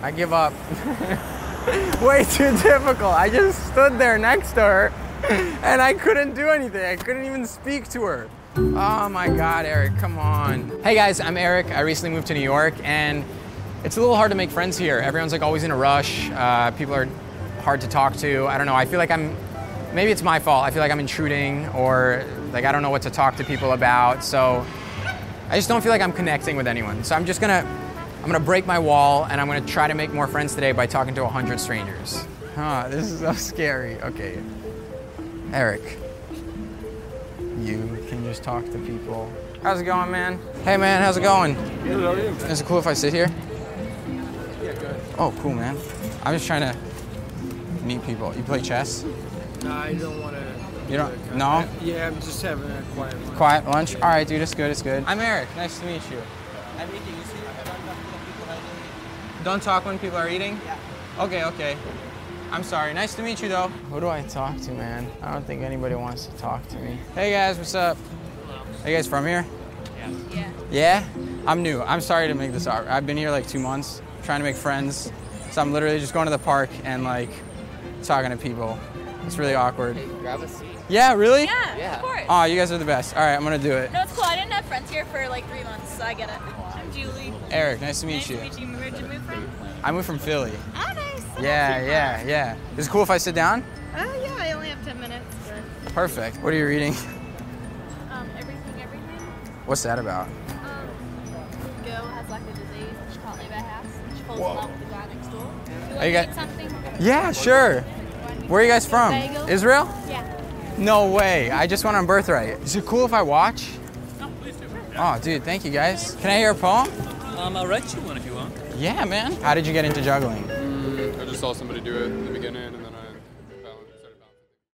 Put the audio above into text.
I give up. Way too difficult. I just stood there next to her and I couldn't do anything. I couldn't even speak to her. Oh my God, Eric, come on. Hey guys, I'm Eric. I recently moved to New York and it's a little hard to make friends here. Everyone's like always in a rush. People are hard to talk to. I don't know, I feel like maybe it's my fault. I feel like I'm intruding or like I don't know what to talk to people about. So I just don't feel like I'm connecting with anyone. So I'm gonna break my wall and I'm gonna try to make more friends today by talking to 100 strangers. This is so scary. Okay. Eric, can you just talk to people? How's it going, man? Hey, man, how's it going? Good, how are you? Is it cool if I sit here? Yeah, good. Oh, cool, man. I'm just trying to meet people. You play chess? No, I don't want to. You don't? No? Yeah, I'm just having a quiet lunch. Quiet lunch? All right, dude, it's good, it's good. I'm Eric, nice to meet you. I'm eating. You see, I don't talk to people while eating. Don't talk when people are eating? Yeah. Okay. I'm sorry, nice to meet you though. Who do I talk to, man? I don't think anybody wants to talk to me. Hey guys, what's up? Hello. Are you guys from here? Yeah. Yeah? I'm new. I'm sorry to make this hard. I've been here like 2 months, trying to make friends. So I'm literally just going to the park and like talking to people. It's really awkward. Hey, grab a seat. Yeah, really? Yeah. Of course. Oh, you guys are the best. All right, I'm gonna do it. No, it's cool. I didn't have friends here for like 3 months, so I get it. I'm Julie. Eric, nice to meet Nice you. to meet you. Where'd you move from? I moved from Philly. Oh, nice. Yeah. Is it cool if I sit down? Yeah, I only have 10 minutes. But, Perfect. What are you reading? everything. What's that about? Go has like a disease and she can't leave her house. She falls in love with the guy next door. You Are you want guys- something? Yeah, sure. Where are you guys from? Bagel. Israel? Yeah. No way. I just went on Birthright. Is it cool if I watch? No, please do. Oh, dude, thank you guys. Can I hear a poem? I'll write you one if you want. Yeah, man. How did you get into juggling? I just saw somebody do it in the beginning, and then I